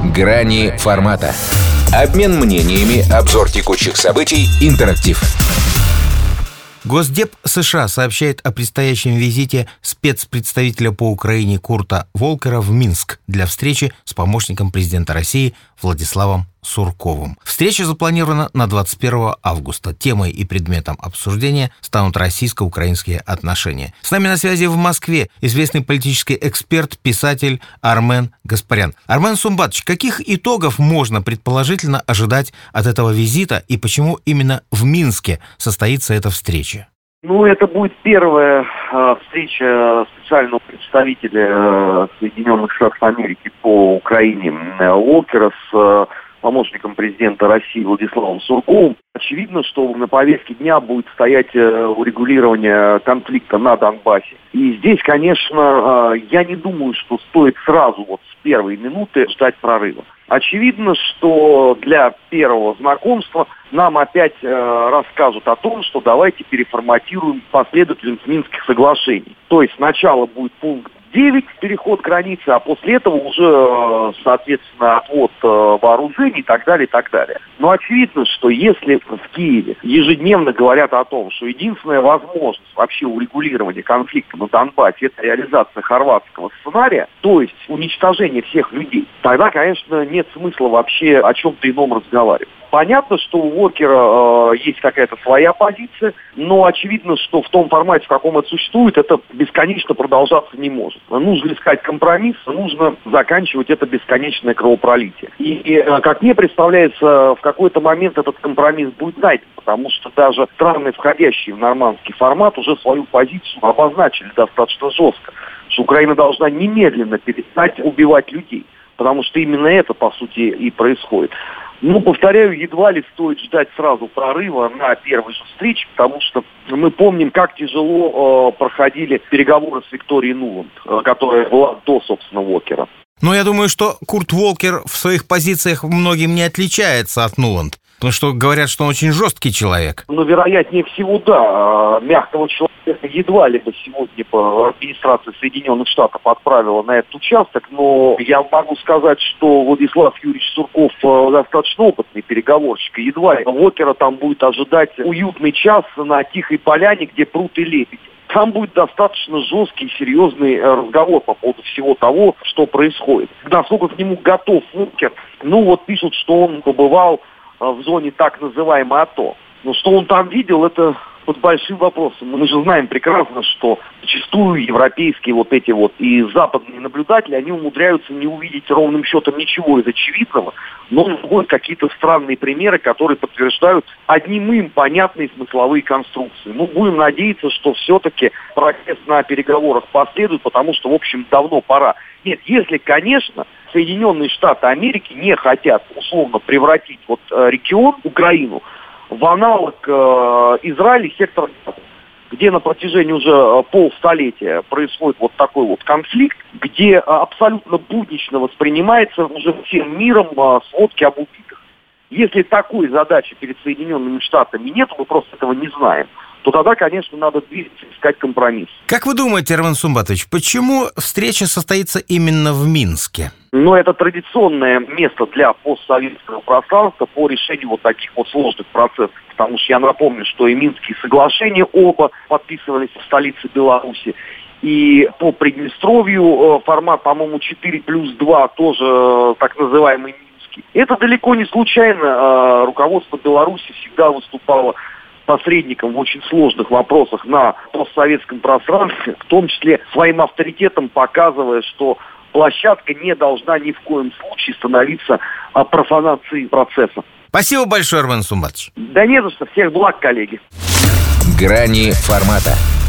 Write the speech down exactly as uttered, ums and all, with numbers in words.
Грани формата. Обмен мнениями, обзор текущих событий, интерактив. Госдеп США сообщает о предстоящем визите спецпредставителя по Украине Курта Волкера в Минск для встречи с помощником президента России Владиславом Сурковым. Встреча запланирована на двадцать первого августа. Темой и предметом обсуждения станут российско-украинские отношения. С нами на связи в Москве известный политический эксперт, писатель Армен Гаспарян. Армен Сумбатович, каких итогов можно предположительно ожидать от этого визита и почему именно в Минске состоится эта встреча? Ну, это будет первая э, встреча специального представителя э, Соединенных Штатов Америки по Украине э, Волкера с э, помощником президента России Владиславом Сурковым. Очевидно, что на повестке дня будет стоять э, урегулирование конфликта на Донбассе. И здесь, конечно, э, я не думаю, что стоит сразу вот с первой минуты ждать прорыва. Очевидно, что для первого знакомства нам опять э, расскажут о том, что давайте переформатируем последовательность Минских соглашений. То есть сначала будет пункт девять, переход границы, а после этого уже, соответственно, отвод э, вооружений и так далее, и так далее. Но очевидно, что если в Киеве ежедневно говорят о том, что единственная возможность вообще урегулирования конфликта на Донбассе — это реализация хорватского сценария, то есть уничтожение всех людей, тогда, конечно, нет смысла вообще о чем-то ином разговаривать. Понятно, что у Волкера э, есть какая-то своя позиция, но очевидно, что в том формате, в каком это существует, это бесконечно продолжаться не может. Нужно искать компромисс, нужно заканчивать это бесконечное кровопролитие. И, э, как мне представляется, в какой-то момент этот компромисс будет найден, потому что даже страны, входящие в нормандский формат, уже свою позицию обозначили достаточно жестко, что Украина должна немедленно перестать убивать людей, потому что именно это, по сути, и происходит. Ну, повторяю, едва ли стоит ждать сразу прорыва на первой же встрече, потому что мы помним, как тяжело э, проходили переговоры с Викторией Нуланд, э, которая была до, собственно, Волкера. Но я думаю, что Курт Волкер в своих позициях многим не отличается от Нуланд, потому что говорят, что он очень жесткий человек. Ну, вероятнее всего, да. Мягкого человека едва ли бы сегодня по администрации Соединенных Штатов отправила на этот участок, но я могу сказать, что Владислав Юрьевич Сурков достаточно опытный переговорщик, и едва ли Волкера там будет ожидать уютный час на тихой поляне, где прут и лебеди. Там будет достаточно жесткий и серьезный разговор по поводу всего того, что происходит. Насколько к нему готов Волкер? Ну, вот пишут, что он побывал в зоне так называемой АТО. Но что он там видел, это под большим вопросом. Мы же знаем прекрасно, что зачастую европейские вот эти вот и западные наблюдатели, они умудряются не увидеть ровным счетом ничего из очевидного, но находят какие-то странные примеры, которые подтверждают одним им понятные смысловые конструкции. Ну, будем надеяться, что все-таки прогресс на переговорах последует, потому что, в общем, давно пора. Нет, если, конечно, Соединенные Штаты Америки не хотят условно превратить вот э, регион, Украину, в аналог э, Израиля и сектора Газа, где на протяжении уже э, полстолетия происходит вот такой вот конфликт, где э, абсолютно буднично воспринимается уже всем миром э, сводки об убитых. Если такой задачи перед Соединенными Штатами нет, мы просто этого не знаем, то тогда, конечно, надо двигаться, искать компромисс. Как вы думаете, Армен Сумбатович, почему встреча состоится именно в Минске? Ну, это традиционное место для постсоветского пространства по решению вот таких вот сложных процессов. Потому что я напомню, что и Минские соглашения оба подписывались в столице Беларуси. И по Приднестровью формат, по-моему, четыре плюс два, тоже так называемый Минский. Это далеко не случайно. Руководство Беларуси всегда выступало посредником в очень сложных вопросах на постсоветском пространстве, в том числе своим авторитетом показывая, что площадка не должна ни в коем случае становиться профанацией процесса. Спасибо большое, Армен Сумбатович. Да не за что. Всех благ, коллеги. Грани формата.